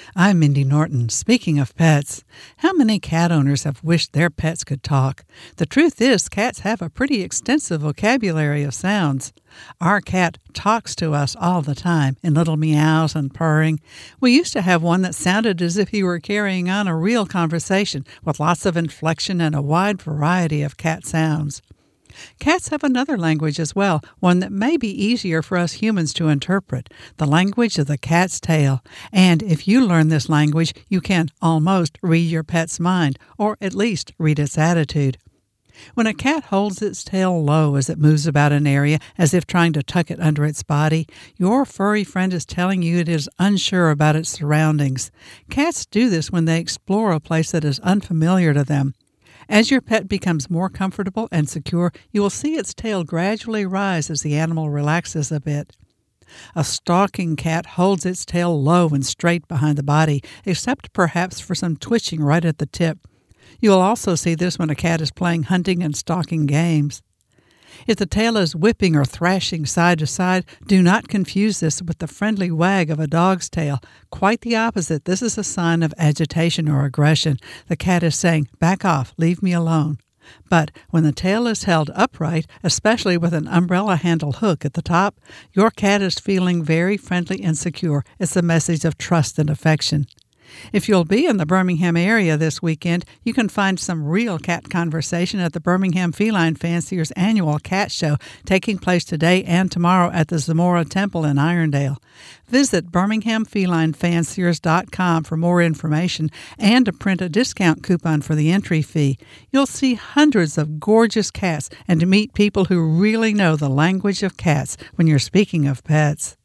I'm Mindy Norton. Speaking of pets, how many cat owners have wished their pets could talk? The truth is, cats have a pretty extensive vocabulary of sounds. Our cat talks to us all the time in little meows and purring. We used to have one that sounded as if he were carrying on a real conversation with lots of inflection and a wide variety of cat sounds. Cats have another language as well, one that may be easier for us humans to interpret, the language of the cat's tail. And if you learn this language, you can almost read your pet's mind, or at least read its attitude. When a cat holds its tail low as it moves about an area, as if trying to tuck it under its body, your furry friend is telling you it is unsure about its surroundings. Cats do this when they explore a place that is unfamiliar to them. As your pet becomes more comfortable and secure, you will see its tail gradually rise as the animal relaxes a bit. A stalking cat holds its tail low and straight behind the body, except perhaps for some twitching right at the tip. You will also see this when a cat is playing hunting and stalking games. If the tail is whipping or thrashing side to side, do not confuse this with the friendly wag of a dog's tail. Quite the opposite. This is a sign of agitation or aggression. The cat is saying, "Back off, leave me alone." But when the tail is held upright, especially with an umbrella handle hook at the top, your cat is feeling very friendly and secure. It's a message of trust and affection. If you'll be in the Birmingham area this weekend, you can find some real cat conversation at the Birmingham Feline Fancier's annual cat show taking place today and tomorrow at the Zamora Temple in Irondale. Visit BirminghamFelineFanciers.com for more information and to print a discount coupon for the entry fee. You'll see hundreds of gorgeous cats and to meet people who really know the language of cats when you're speaking of pets.